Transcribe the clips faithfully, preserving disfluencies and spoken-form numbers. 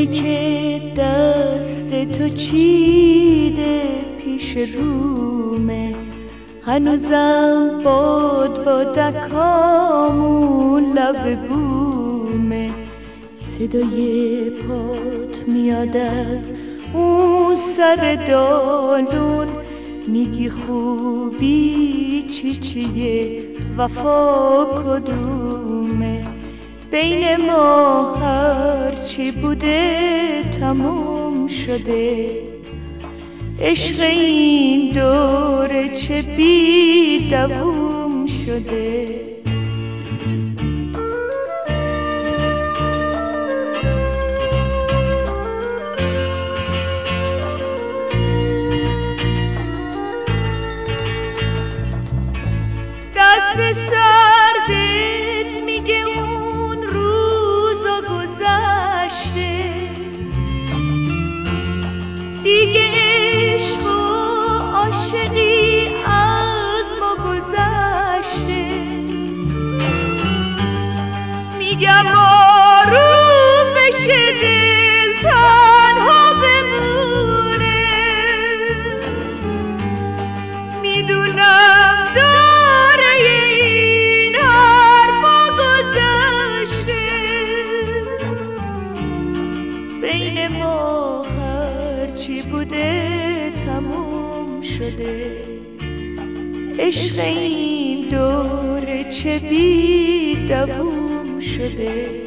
گلی که دست تو چیده پیش رومه، هنوزم باد با دکامون لب بومه. صدای پات میاد از اون سر دالون، میگی خوبی چی چیه وفا کدومه. بین ما هرچی بوده تموم شده، عشق این دوره چه بی دووم شده. دست سردت میگه اون روزا گذشته، دیگه عشق و عاشقی از ما گذشته. میگم آروم بشه دل تنها بمونه، میدونم داره این حرفا گذشته. بین ما هرچی بوده تموم شده، عشق این دوره چه بی دووم شده.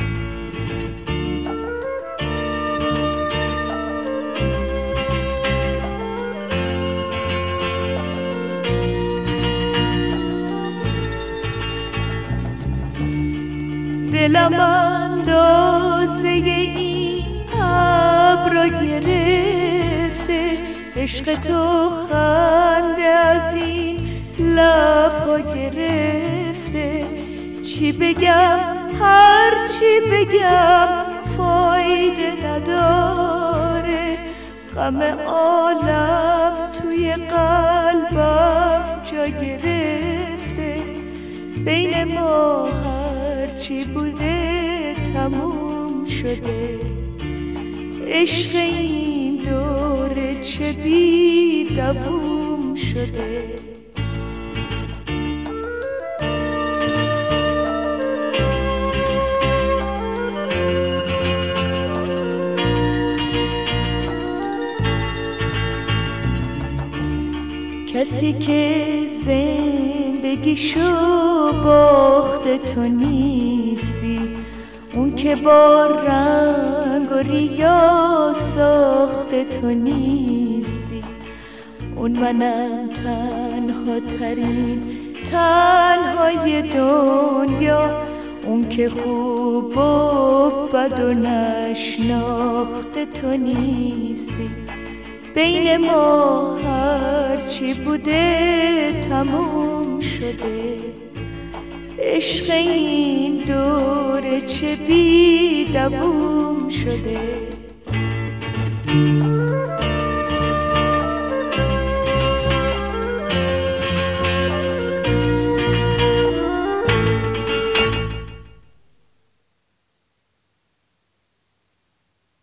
دلم اندازه این ابرا گرفته، عشق تو خنده از این لبها گرفته. چی بگم هر چی بگم فایده نداره، غم عالم توی قلبم جا گرفته. بین ما هرچی بوده تموم شده، عشق این دوره چه بی دووم شده. کسی که زندگیشو باخته تو نیستی، اون که با رنگ و ریا ساخته تو نیستی. اون منم تنها ترین تنهای دنیا، اون که خوب و بد و نشناخته تو نیستی. بین ما هرچی بوده تموم شده، عشق این دوره چه بی دووم شده.